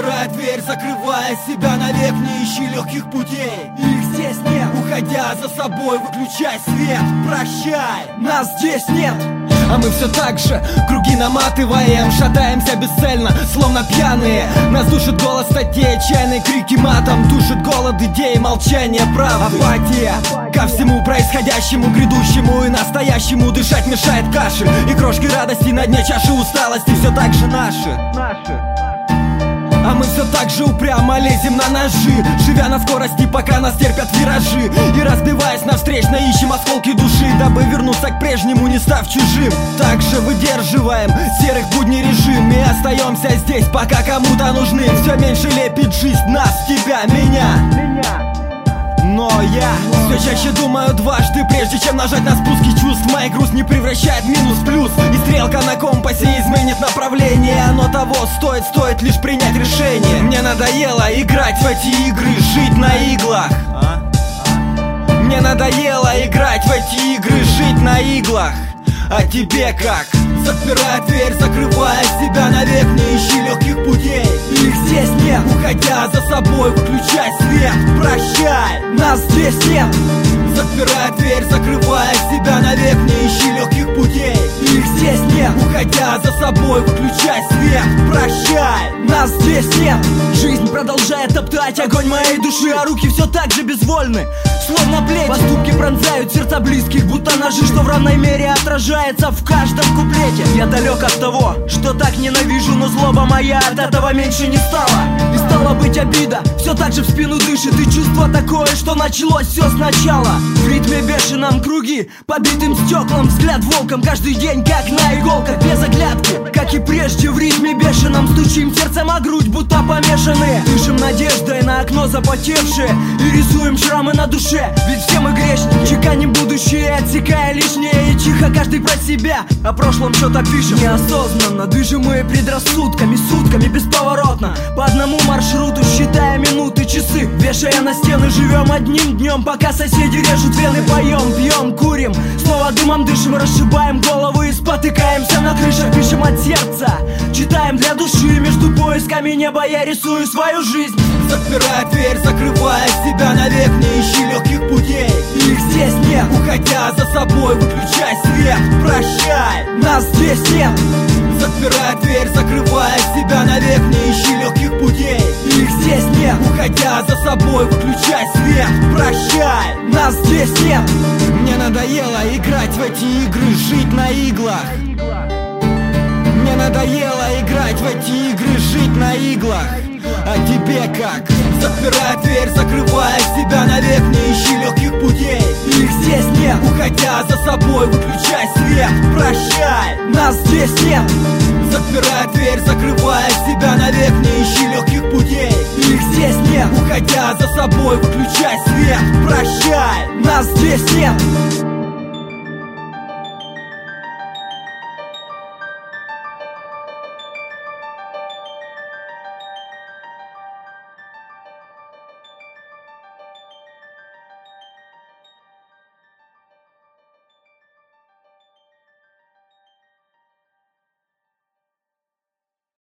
Запирая дверь, закрывая себя навек, не ищи легких путей. Их здесь нет. Уходя за собой, выключай свет. Прощай, нас здесь нет. А мы все так же круги наматываем, шатаемся бесцельно, словно пьяные. Нас душит голос статей, отчаянные крики матом, душит голод идей, молчание правды. Апатия ко всему происходящему, грядущему и настоящему. Дышать мешает кашель и крошки радости на дне чаши усталости все так же наши. А мы все так же упрямо лезем на ножи, живя на скорости, пока нас терпят виражи. И разбиваясь навстречно, ищем осколки души, дабы вернуться к прежнему, не став чужим. Также выдерживаем серых будней режим и остаемся здесь, пока кому-то нужны. Все меньше лепит жизнь нас, тебя, меня. Но я все чаще думаю дважды, прежде чем нажать на спуск, и чувств моя грусть не превращает минус в плюс. И стрелка на компасе изменит направление. Оно того стоит лишь принять решение. Мне надоело играть в эти игры, жить на иглах. Мне надоело играть в эти игры, жить на иглах. А тебе как? Запирая дверь, закрывая себя навек, не ищи легких путей. Их здесь нет. Уходя за собой, выключай свет. Прощай, нас здесь нет. Запирая дверь, закрывая себя навек, не ищи легких путей. Их здесь нет. Уходя за собой, выключай свет. Прощай, нас здесь нет. Жизнь продолжает топтать огонь моей души, а руки все так же безвольны, словно плети. Поступки пронзают сердца близких, будто ножи, что в равной мере отражается в каждом куплете. Я далек от того, что так ненавижу, но злоба моя от этого меньше не стала. И стала быть обида, все так же в спину дышит. И чувство такое, что началось все сначала. В ритме бешеном круги, побитым стеклом, взгляд волком, каждый день как на иголках, без оглядки. Как и прежде в ритме бешеном стучим сердцем о грудь, будто помешанные. Дышим надеждой на окно запотевшее и рисуем шрамы на душе. Ведь все мы грешники, чеканим будущее, отсекая лишнее. И тихо каждый про себя, о прошлом что-то пишем. Неосознанно движимые предрассудками, сутками бесповоротно, по одному маршруту, считая минуты, часы, вешая на стены. Живем одним днем, пока соседи режут вены. Поем, пьем, курим, снова дымом дышим, расшибаем головы и спотыкаемся на крышах. Пишем от сердца, читаем для души, между поисками неба я рисую свою жизнь. Запирая дверь, закрывая себя навек, не ищи легких путей. Их здесь нет. Уходя за собой, выключай свет. Прощай, нас здесь нет. Запирая дверь, закрывая себя навек, не ищи легких путей. Их здесь нет. Уходя за собой, выключай свет. Прощай, нас здесь нет. Мне надоело играть в эти игры, жить на иглах. Мне надоело играть в эти игры, жить на иглах. А тебе как? Запирая дверь, закрывая себя навек, не ищи легких путей. Их здесь нет. Уходя за собой, выключай свет. Прощай, нас здесь нет. Запирая дверь, закрывая себя навек, не ищи легких путей. Их здесь нет. Уходя за собой, выключай свет. Прощай, нас здесь нет.